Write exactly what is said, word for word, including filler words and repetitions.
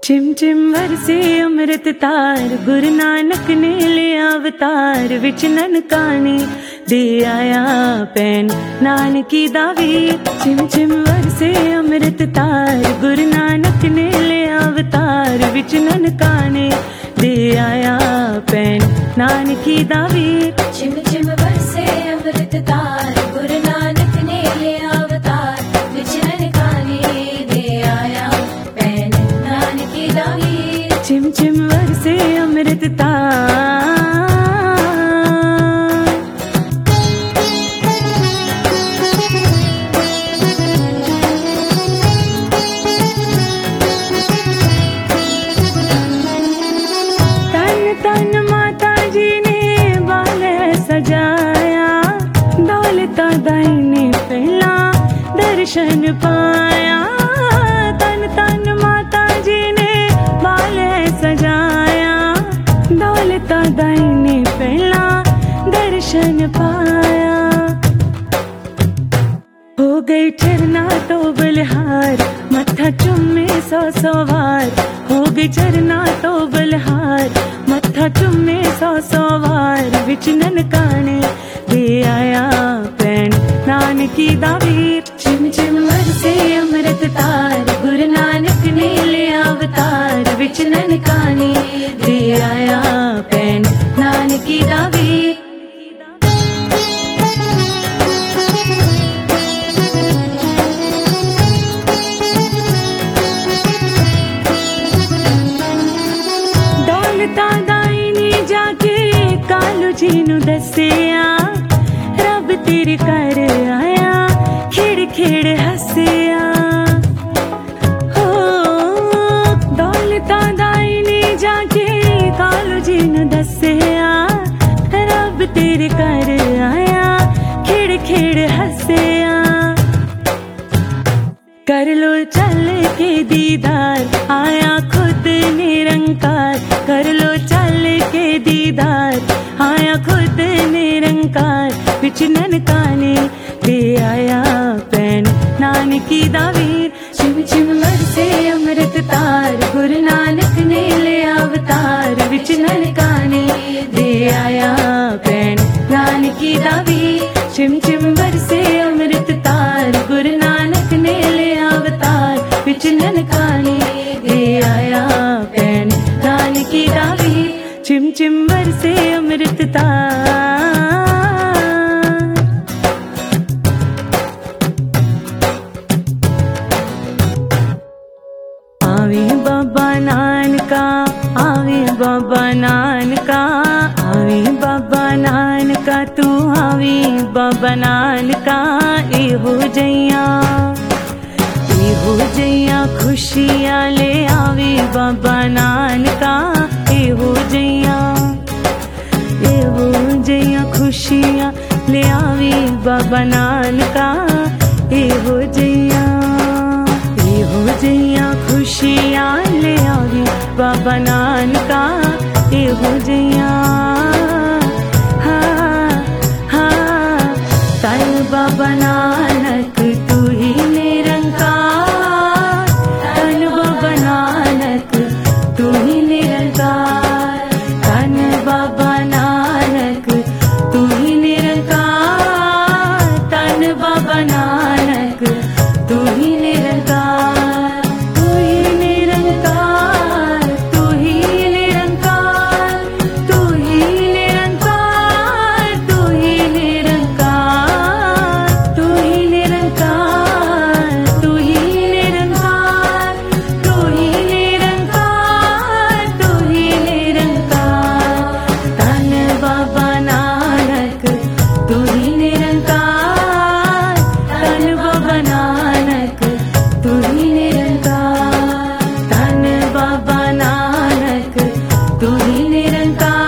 चिम चिम वरसे अमृत तार, गुरु नानक ने ले अवतार, विच ननकाने दे आया पैन नानकी दा वीर। चिम चिम वरसे अमृत तार, गुरु नानक ने ले अवतार, विच ननकाने दे आया पैन नानकी दा वीर। चिम चिम वरसे अमृत तार, गुरु नानक ने ले अवतार, विच ननकाने दे आया पैन नानकी दा वीर। चिम चिम वरसे अमृत तार, तन तन माता जी ने बाल सजाया, दौलता दाई ने पहला दर्शन पाया। तन तन माता जी ने बाल सजाया, दौलता दाई ने पहला दर्शन पाया। हो गई चरना तो बलिहार, मत्था चुम्मे सौ सौ वार। हो गई चरना तो बलिहार, मत्था चुम्मे सौ सौ वार। विच ननकाने दे आया पैन नानकी दा वीर। चिम चिम वरसे अमृत तार, गुरु नानक ने ले अवतार, विच ननकाने दे आया पैन नानकी दा वीर। दौलता दाई ने जाके कालू जी नू दसिया, रब तेरे घर आया खेड़ खेड़ हसिया। हो दौलता दाई ने जाके कालू जी नू दसिया, रब तेरे घर आया खेड़ खेड़ हसिया। कर लो चल के दीदार, आया खुद निरंकार। कर लो चल के दीदार, आया खुद निरंकार। विच ननकाने दे आया पैन नानकी दा वीर। चिम चिम वरसे अमृत तार, गुरु नानक ने ले अवतार, विच ननकाने दे आया पैन नानकी दा वीर। चिम चिम वरसे अमृत तार, गुरु नानक ने ले अवतार, विच ननकाने दे आया पैन नानकी दा वीर। चिम चिम वरसे अमृत तार, आवे बाबा नानका, आवे बाबा नानका, आवे बाबा नानका, तू आवे बाबा नानका। ए हो जइया, ए हो जइया खुशियाँ ले आवे बाबा नानका। ए हो जइया, ए हो जइया खुशियाँ ले आवे बाबा नानका। ए हो जइया, ए हो जइया खुशियाँ ले आवे बाबा नानका। ए हो जइया, हाँ हाँ तन बाबा नानक तू ही निरंकार। तन बाबा नानक तू ही निरंकार। तन बाबा नानक तू ही निरंकार। तन बाबा नानक तू ही निरंकार। तू ही निरंकार, तू ही निरंकार, तू ही निरंकार, तू ही निरंकार, तू ही निरंकार, तू ही निरंकार, तू ही निरंकार, तू ही निरंकार। तन बाबा नानक तू ही निरंकार। तन बाबा नानक तू ही निरंकार। तन बाबा नानक तू ही निरंकार।